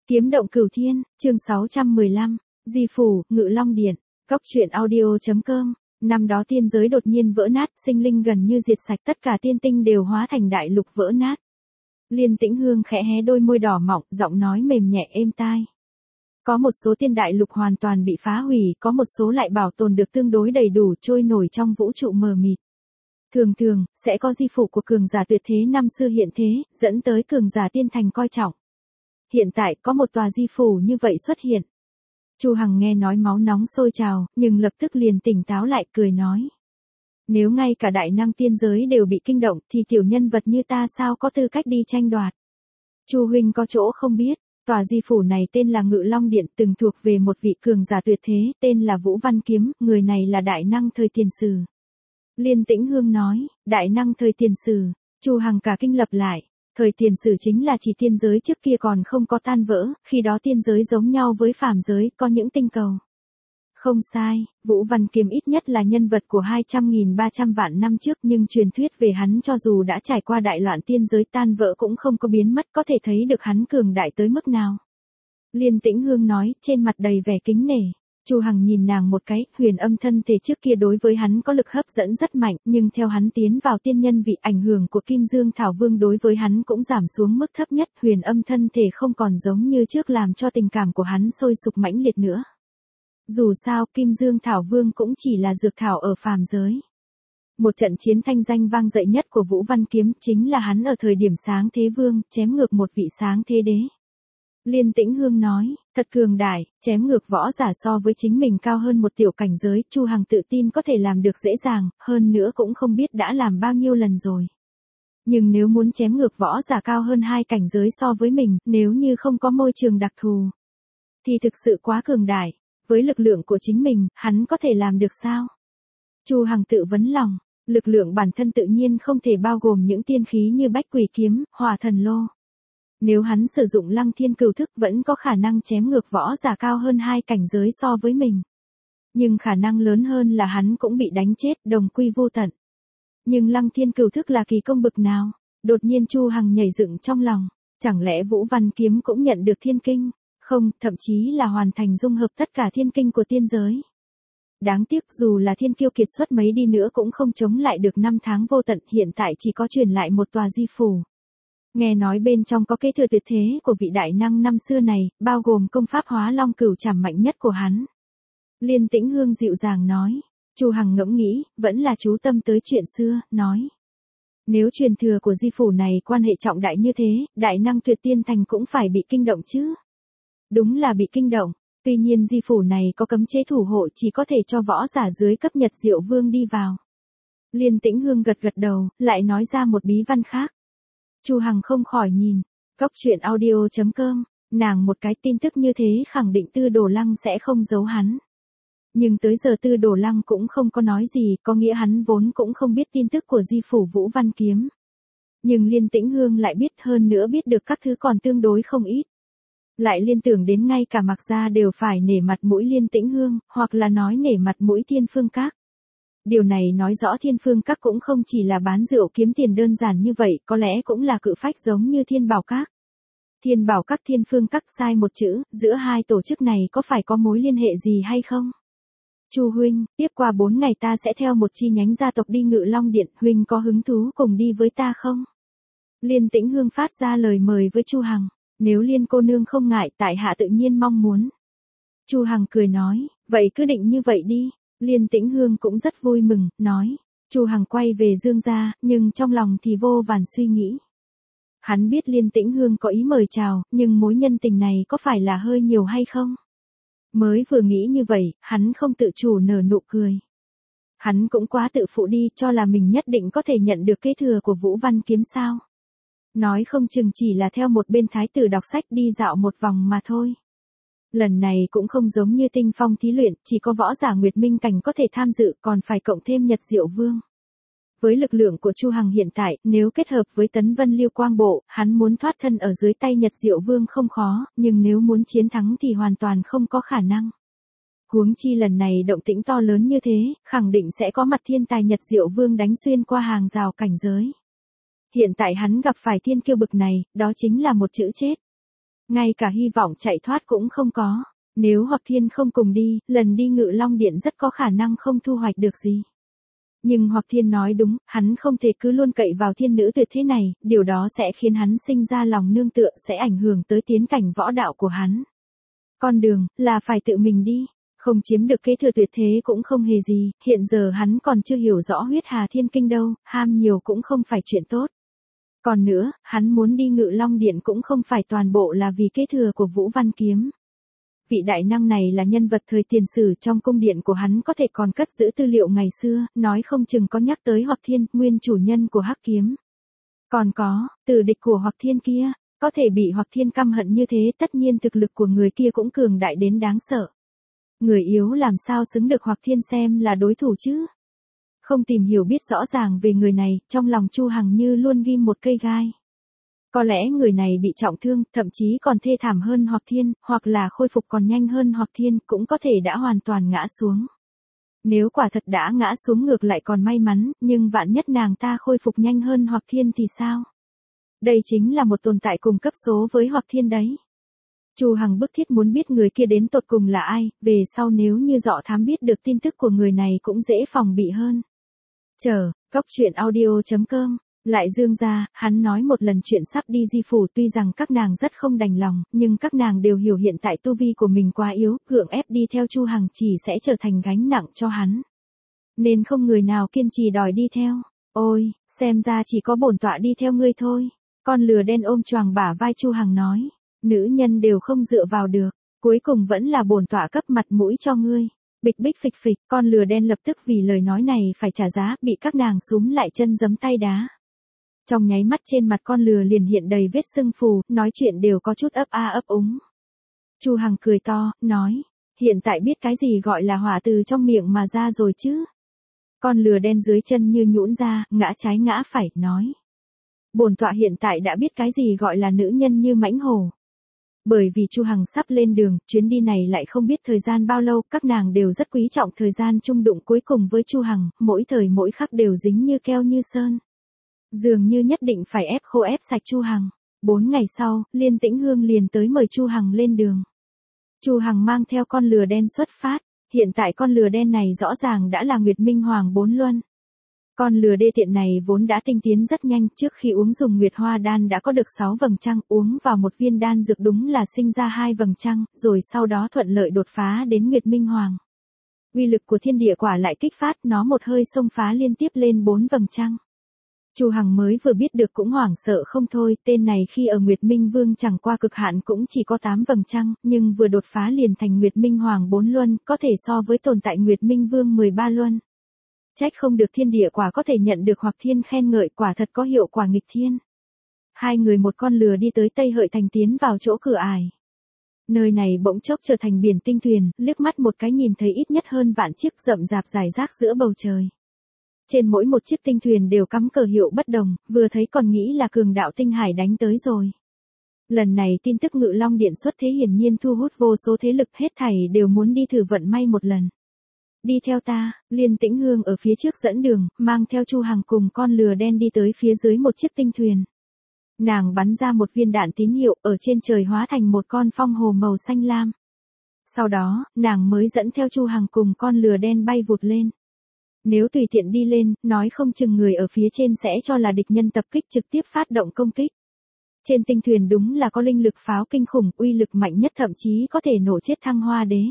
Kiếm động cửu thiên, chương 615, Di Phủ, Ngự Long Điện, Góc truyện audio.com. Năm đó tiên giới đột nhiên vỡ nát, sinh linh gần như diệt sạch, tất cả tiên tinh đều hóa thành đại lục vỡ nát. Liên Tĩnh Hương khẽ hé đôi môi đỏ mọng, giọng nói mềm nhẹ êm tai. Có một số tiên đại lục hoàn toàn bị phá hủy, có một số lại bảo tồn được tương đối đầy đủ, trôi nổi trong vũ trụ mờ mịt. Thường thường, sẽ có di phủ của cường giả tuyệt thế năm xưa hiện thế, dẫn tới cường giả tiên thành coi trọng. Hiện tại có một tòa di phủ như vậy xuất hiện. Chu Hằng nghe nói máu nóng sôi trào, nhưng lập tức liền tỉnh táo lại, cười nói. Nếu ngay cả đại năng tiên giới đều bị kinh động, thì tiểu nhân vật như ta sao có tư cách đi tranh đoạt. Chu huynh có chỗ không biết, tòa di phủ này tên là Ngự Long Điện, từng thuộc về một vị cường giả tuyệt thế, tên là Vũ Văn Kiếm, người này là đại năng thời tiền sử. Liên Tĩnh Hương nói, đại năng thời tiền sử. Chu Hằng cả kinh lập lại. Thời tiền sử chính là chỉ tiên giới trước kia còn không có tan vỡ, khi đó tiên giới giống nhau với phàm giới, có những tinh cầu. Không sai, Vũ Văn Kiếm ít nhất là nhân vật của 200.300 vạn năm trước, nhưng truyền thuyết về hắn cho dù đã trải qua đại loạn tiên giới tan vỡ cũng không có biến mất, có thể thấy được hắn cường đại tới mức nào. Liên Tĩnh Hương nói, trên mặt đầy vẻ kính nể. Chu Hằng nhìn nàng một cái, huyền âm thân thể trước kia đối với hắn có lực hấp dẫn rất mạnh, nhưng theo hắn tiến vào tiên nhân vị, ảnh hưởng của Kim Dương Thảo Vương đối với hắn cũng giảm xuống mức thấp nhất, huyền âm thân thể không còn giống như trước làm cho tình cảm của hắn sôi sục mãnh liệt nữa. Dù sao, Kim Dương Thảo Vương cũng chỉ là dược thảo ở phàm giới. Một trận chiến thanh danh vang dậy nhất của Vũ Văn Kiếm chính là hắn ở thời điểm sáng thế vương, chém ngược một vị sáng thế đế. Liên Tĩnh Hương nói, thật cường đại, chém ngược võ giả so với chính mình cao hơn một tiểu cảnh giới, Chu Hằng tự tin có thể làm được dễ dàng, hơn nữa cũng không biết đã làm bao nhiêu lần rồi. Nhưng nếu muốn chém ngược võ giả cao hơn 2 cảnh giới so với mình, nếu như không có môi trường đặc thù, thì thực sự quá cường đại, với lực lượng của chính mình, hắn có thể làm được sao? Chu Hằng tự vấn lòng, lực lượng bản thân tự nhiên không thể bao gồm những tiên khí như Bách Quỷ Kiếm, Hỏa Thần Lô. Nếu hắn sử dụng Lăng Thiên Cửu Thức vẫn có khả năng chém ngược võ giả cao hơn 2 cảnh giới so với mình. Nhưng khả năng lớn hơn là hắn cũng bị đánh chết, đồng quy vô tận. Nhưng Lăng Thiên Cửu Thức là kỳ công bực nào? Đột nhiên Chu Hằng nhảy dựng trong lòng, chẳng lẽ Vũ Văn Kiếm cũng nhận được thiên kinh? Không, thậm chí là hoàn thành dung hợp tất cả thiên kinh của tiên giới. Đáng tiếc dù là thiên kiêu kiệt xuất mấy đi nữa cũng không chống lại được năm tháng vô tận, hiện tại chỉ có truyền lại một tòa di phủ. Nghe nói bên trong có kế thừa tuyệt thế của vị đại năng năm xưa này, bao gồm công pháp Hóa Long Cửu Trảm mạnh nhất của hắn. Liên Tĩnh Hương dịu dàng nói. Chu Hằng ngẫm nghĩ, vẫn là chú tâm tới chuyện xưa, nói. Nếu truyền thừa của di phủ này quan hệ trọng đại như thế, đại năng tuyệt tiên thành cũng phải bị kinh động chứ. Đúng là bị kinh động, tuy nhiên di phủ này có cấm chế thủ hộ, chỉ có thể cho võ giả dưới cấp Nhật Diệu Vương đi vào. Liên Tĩnh Hương gật gật đầu, lại nói ra một bí văn khác. Chu Hằng không khỏi nhìn, Góc truyện audio.com, nàng một cái tin tức như thế khẳng định Tư Đồ Lăng sẽ không giấu hắn. Nhưng tới giờ Tư Đồ Lăng cũng không có nói gì, có nghĩa hắn vốn cũng không biết tin tức của di phủ Vũ Văn Kiếm. Nhưng Liên Tĩnh Hương lại biết, hơn nữa biết được các thứ còn tương đối không ít. Lại liên tưởng đến ngay cả Mạc Gia đều phải nể mặt mũi Liên Tĩnh Hương, hoặc là nói nể mặt mũi Thiên Phương Các. Điều này nói rõ Thiên Phương Các cũng không chỉ là bán rượu kiếm tiền đơn giản như vậy, có lẽ cũng là cự phách giống như Thiên Bảo Các. Thiên Bảo Các Thiên Phương Các sai một chữ, giữa hai tổ chức này có phải có mối liên hệ gì hay không? Chu huynh, tiếp qua 4 ngày ta sẽ theo một chi nhánh gia tộc đi Ngự Long Điện, huynh có hứng thú cùng đi với ta không? Liên Tĩnh Hương phát ra lời mời với Chu Hằng. Nếu Liên cô nương không ngại, tại hạ tự nhiên mong muốn. Chu Hằng cười nói, vậy cứ định như vậy đi. Liên Tĩnh Hương cũng rất vui mừng, nói. Chu Hằng quay về Dương gia, nhưng trong lòng thì vô vàn suy nghĩ. Hắn biết Liên Tĩnh Hương có ý mời chào, nhưng mối nhân tình này có phải là hơi nhiều hay không? Mới vừa nghĩ như vậy, hắn không tự chủ nở nụ cười. Hắn cũng quá tự phụ đi, cho là mình nhất định có thể nhận được kế thừa của Vũ Văn Kiếm sao? Nói không chừng chỉ là theo một bên thái tử đọc sách đi dạo một vòng mà thôi. Lần này cũng không giống như tinh phong thí luyện, chỉ có võ giả Nguyệt Minh Cảnh có thể tham dự, còn phải cộng thêm Nhật Diệu Vương. Với lực lượng của Chu Hằng hiện tại, nếu kết hợp với Tấn Vân Liêu Quang Bộ, hắn muốn thoát thân ở dưới tay Nhật Diệu Vương không khó, nhưng nếu muốn chiến thắng thì hoàn toàn không có khả năng. Huống chi lần này động tĩnh to lớn như thế, khẳng định sẽ có mặt thiên tài Nhật Diệu Vương đánh xuyên qua hàng rào cảnh giới. Hiện tại hắn gặp phải thiên kiêu bực này, đó chính là một chữ chết. ngay cả hy vọng chạy thoát cũng không có. Nếu Hoặc Thiên không cùng đi, lần đi Ngự Long Điện rất có khả năng không thu hoạch được gì. Nhưng Hoặc Thiên nói đúng, hắn không thể cứ luôn cậy vào thiên nữ tuyệt thế này, điều đó sẽ khiến hắn sinh ra lòng nương tựa, sẽ ảnh hưởng tới tiến cảnh võ đạo của hắn. Con đường, là phải tự mình đi, không chiếm được kế thừa tuyệt thế cũng không hề gì, hiện giờ hắn còn chưa hiểu rõ huyết hà thiên kinh đâu, ham nhiều cũng không phải chuyện tốt. Còn nữa, hắn muốn đi Ngự Long Điện cũng không phải toàn bộ là vì kế thừa của Vũ Văn Kiếm. Vị đại năng này là nhân vật thời tiền sử, trong cung điện của hắn có thể còn cất giữ tư liệu ngày xưa, nói không chừng có nhắc tới Hoặc Thiên, nguyên chủ nhân của Hắc Kiếm. Còn có, tử địch của Hoặc Thiên kia, có thể bị Hoặc Thiên căm hận như thế, tất nhiên thực lực của người kia cũng cường đại đến đáng sợ. Người yếu làm sao xứng được Hoặc Thiên xem là đối thủ chứ? Không tìm hiểu biết rõ ràng về người này, trong lòng Chu Hằng như luôn ghim một cây gai. Có lẽ người này bị trọng thương, thậm chí còn thê thảm hơn Hoặc Thiên, hoặc là khôi phục còn nhanh hơn Hoặc Thiên, cũng có thể đã hoàn toàn ngã xuống. Nếu quả thật đã ngã xuống ngược lại còn may mắn, nhưng vạn nhất nàng ta khôi phục nhanh hơn Hoặc Thiên thì sao? Đây chính là một tồn tại cùng cấp số với Hoặc Thiên đấy. Chu Hằng bức thiết muốn biết người kia đến tột cùng là ai, về sau nếu như dọ thám biết được tin tức của người này cũng dễ phòng bị hơn. Góc truyện audio.com. Lại Dương gia, hắn nói một lần chuyện sắp đi Di phủ, tuy rằng các nàng rất không đành lòng, nhưng các nàng đều hiểu hiện tại tu vi của mình quá yếu, gượng ép đi theo Chu Hằng chỉ sẽ trở thành gánh nặng cho hắn. Nên không người nào kiên trì đòi đi theo. Ôi, xem ra chỉ có bổn tọa đi theo ngươi thôi. Con lừa đen ôm choàng bả vai Chu Hằng nói, nữ nhân đều không dựa vào được, cuối cùng vẫn là bổn tọa cấp mặt mũi cho ngươi. Bịch bích phịch phịch, con lừa đen lập tức vì lời nói này phải trả giá, bị các nàng súm lại chân giấm tay đá. Trong nháy mắt trên mặt con lừa liền hiện đầy vết sưng phù, nói chuyện đều có chút ấp a ấp úng. Chu Hằng cười to, nói, hiện tại biết cái gì gọi là hỏa từ trong miệng mà ra rồi chứ. Con lừa đen dưới chân như nhũn ra, ngã trái ngã phải, nói. Bổn tọa hiện tại đã biết cái gì gọi là nữ nhân như mãnh hổ. Bởi vì Chu Hằng sắp lên đường, chuyến đi này lại không biết thời gian bao lâu, các nàng đều rất quý trọng thời gian chung đụng cuối cùng với Chu Hằng, mỗi thời mỗi khắc đều dính như keo như sơn. Dường như nhất định phải ép khô ép sạch Chu Hằng. 4 ngày sau, Liên Tĩnh Hương liền tới mời Chu Hằng lên đường. Chu Hằng mang theo con lừa đen xuất phát, hiện tại con lừa đen này rõ ràng đã là Nguyệt Minh Hoàng 4 luân. Con lừa đê tiện này vốn đã tinh tiến rất nhanh, trước khi uống dùng Nguyệt Hoa đan đã có được 6 vầng trăng, uống vào một viên đan dược đúng là sinh ra 2 vầng trăng, rồi sau đó thuận lợi đột phá đến Nguyệt Minh Hoàng. Uy lực của thiên địa quả lại kích phát, nó một hơi xông phá liên tiếp lên 4 vầng trăng. Chu Hằng mới vừa biết được cũng hoảng sợ không thôi, tên này khi ở Nguyệt Minh Vương chẳng qua cực hạn cũng chỉ có 8 vầng trăng, nhưng vừa đột phá liền thành Nguyệt Minh Hoàng 4 luân, có thể so với tồn tại Nguyệt Minh Vương 13 luân. Trách không được thiên địa quả có thể nhận được Hoặc Thiên khen ngợi, quả thật có hiệu quả nghịch thiên. Hai người một con lừa đi tới Tây Hợi Thành, tiến vào chỗ cửa ải. Nơi này bỗng chốc trở thành biển tinh thuyền, liếc mắt một cái nhìn thấy ít nhất hơn vạn chiếc rậm rạp rải rác giữa bầu trời. Trên mỗi một chiếc tinh thuyền đều cắm cờ hiệu bất đồng, vừa thấy còn nghĩ là cường đạo tinh hải đánh tới rồi. Lần này tin tức Ngự Long Điện xuất thế hiển nhiên thu hút vô số thế lực, hết thảy đều muốn đi thử vận may một lần. Đi theo ta, Liên Tĩnh Hương ở phía trước dẫn đường, mang theo Chu Hằng cùng con lừa đen đi tới phía dưới một chiếc tinh thuyền. Nàng bắn ra một viên đạn tín hiệu, ở trên trời hóa thành một con phong hồ màu xanh lam. Sau đó, nàng mới dẫn theo Chu Hằng cùng con lừa đen bay vụt lên. Nếu tùy tiện đi lên, nói không chừng người ở phía trên sẽ cho là địch nhân tập kích, trực tiếp phát động công kích. Trên tinh thuyền đúng là có linh lực pháo kinh khủng, uy lực mạnh nhất thậm chí có thể nổ chết Thăng Hoa Đế.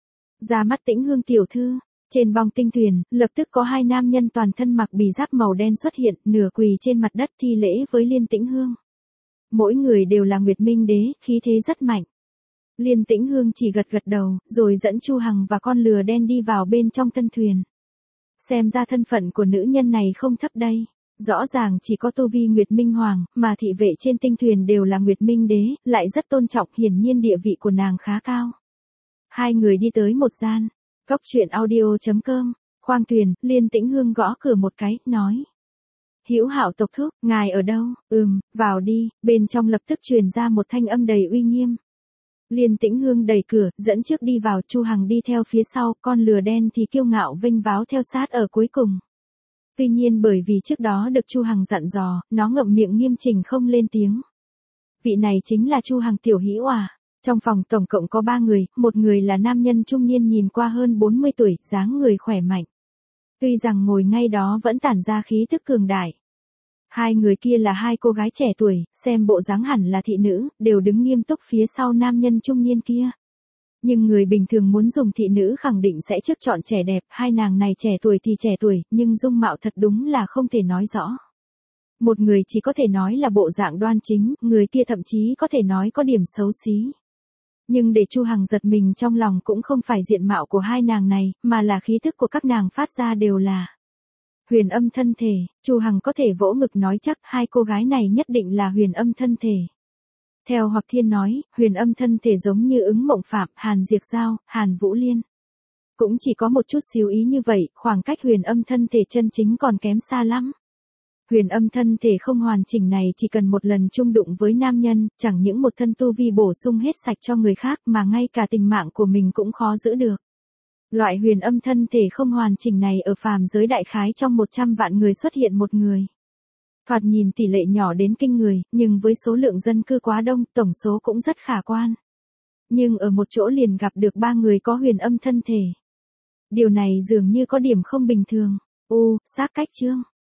Ra mắt Tĩnh Hương tiểu thư, trên bong tinh thuyền, lập tức có hai nam nhân toàn thân mặc bì giáp màu đen xuất hiện, nửa quỳ trên mặt đất thi lễ với Liên Tĩnh Hương. Mỗi người đều là Nguyệt Minh Đế, khí thế rất mạnh. Liên Tĩnh Hương chỉ gật gật đầu, rồi dẫn Chu Hằng và con lừa đen đi vào bên trong thân thuyền. Xem ra thân phận của nữ nhân này không thấp đây. Rõ ràng chỉ có tu vi Nguyệt Minh Hoàng, mà thị vệ trên tinh thuyền đều là Nguyệt Minh Đế, lại rất tôn trọng, hiển nhiên địa vị của nàng khá cao. Hai người đi tới một gian. Góc truyện audio.com. Khoang thuyền, Liên Tĩnh Hương gõ cửa một cái, nói. Hữu Hạo tộc thúc, ngài ở đâu? Vào đi. Bên trong lập tức truyền ra một thanh âm đầy uy nghiêm. Liên Tĩnh Hương đẩy cửa, dẫn trước đi vào, Chu Hằng đi theo phía sau, con lừa đen thì kiêu ngạo vênh váo theo sát ở cuối cùng. Tuy nhiên bởi vì trước đó được Chu Hằng dặn dò, nó ngậm miệng nghiêm chỉnh không lên tiếng. Vị này chính là Chu Hằng tiểu hỷ oà. Trong phòng tổng cộng có 3 người, một người là nam nhân trung niên nhìn qua hơn 40 tuổi, dáng người khỏe mạnh. Tuy rằng ngồi ngay đó vẫn tản ra khí tức cường đại. Hai người kia là hai cô gái trẻ tuổi, xem bộ dáng hẳn là thị nữ, đều đứng nghiêm túc phía sau nam nhân trung niên kia. Nhưng người bình thường muốn dùng thị nữ khẳng định sẽ trước chọn trẻ đẹp, hai nàng này trẻ tuổi thì trẻ tuổi, nhưng dung mạo thật đúng là không thể nói rõ. Một người chỉ có thể nói là bộ dạng đoan chính, người kia thậm chí có thể nói có điểm xấu xí. Nhưng để Chu Hằng giật mình trong lòng cũng không phải diện mạo của hai nàng này, mà là khí thức của các nàng phát ra đều là huyền âm thân thể. Chu Hằng có thể vỗ ngực nói chắc hai cô gái này nhất định là huyền âm thân thể. Theo Hoặc Thiên nói, huyền âm thân thể giống như Ứng Mộng Phạm, Hàn Diệp Giao, Hàn Vũ Liên. Cũng chỉ có một chút xíu ý như vậy, khoảng cách huyền âm thân thể chân chính còn kém xa lắm. Huyền âm thân thể không hoàn chỉnh này chỉ cần một lần chung đụng với nam nhân, chẳng những một thân tu vi bổ sung hết sạch cho người khác mà ngay cả tình mạng của mình cũng khó giữ được. Loại huyền âm thân thể không hoàn chỉnh này ở phàm giới đại khái trong 100 vạn người xuất hiện một người. Thoạt nhìn tỷ lệ nhỏ đến kinh người, nhưng với số lượng dân cư quá đông, tổng số cũng rất khả quan. Nhưng ở một chỗ liền gặp được 3 người có huyền âm thân thể. Điều này dường như có điểm không bình thường. Xác cách chương.